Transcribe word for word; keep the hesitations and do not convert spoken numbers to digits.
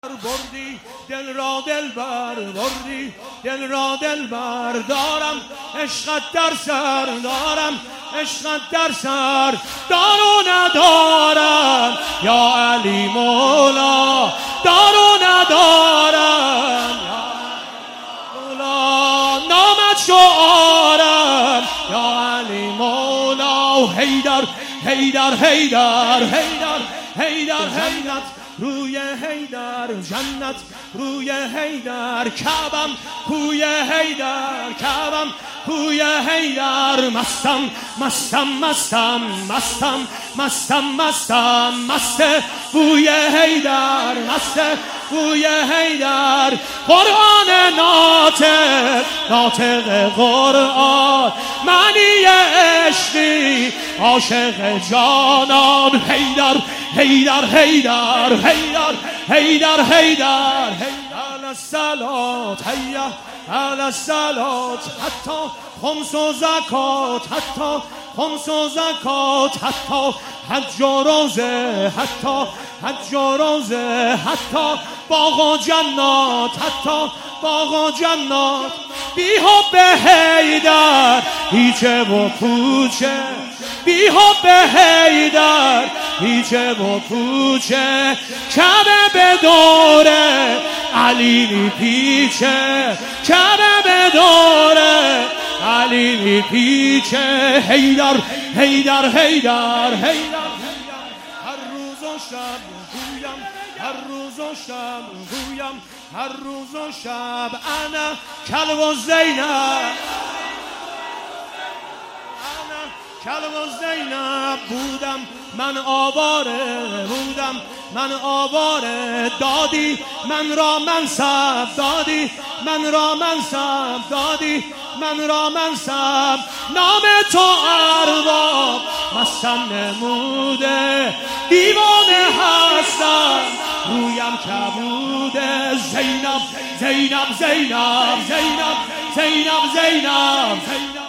بردی دل را دل بر بردی دل را دل بر دارم عشقت در سر دارم عشقت در سر دار و ندارم یا علی مولا دار و ندارم یا مولا نامت شعارم یا علی مولا حیدر حیدر حیدر حیدر حیدر حیدر روی حیدر جنت روی حیدر کعبم کوی حیدر کعبم کوی حیدر مستم مستم مستم مستم مستم مستم مست بوی حیدر مست بوی حیدر قرآن ناطق ناطق قرآن معنی عشقی عاشق جانان حیدر حیدر حیدر حیدر حیدر حیدر علی الصلات حیا علی الصلات حتی خمس و زکات حتی خمس و زکات حتی حج و روزه حتی حج و روزه حتی باغ و جنات حتی باغ و جنات بی حب حیدر هیچه و پوچه بی حب حیدر هیچه و پوچه کعبه به دوره علی می پیچه کعبه به دوره علی می پیچه حیدر حیدر حیدر حیدر هر روز و شب گویم هر روز و شب گویم هر روز و شب انا کلب و زینب کلب و زینب بودم من آواره بودم من آواره دادی من را منصب دادی من را منصب دادی من را منصب نام تو ارباب مستم نموده دیوانه هستم رویم کبوده زینب زینب زینب زینب زینب زینب زینب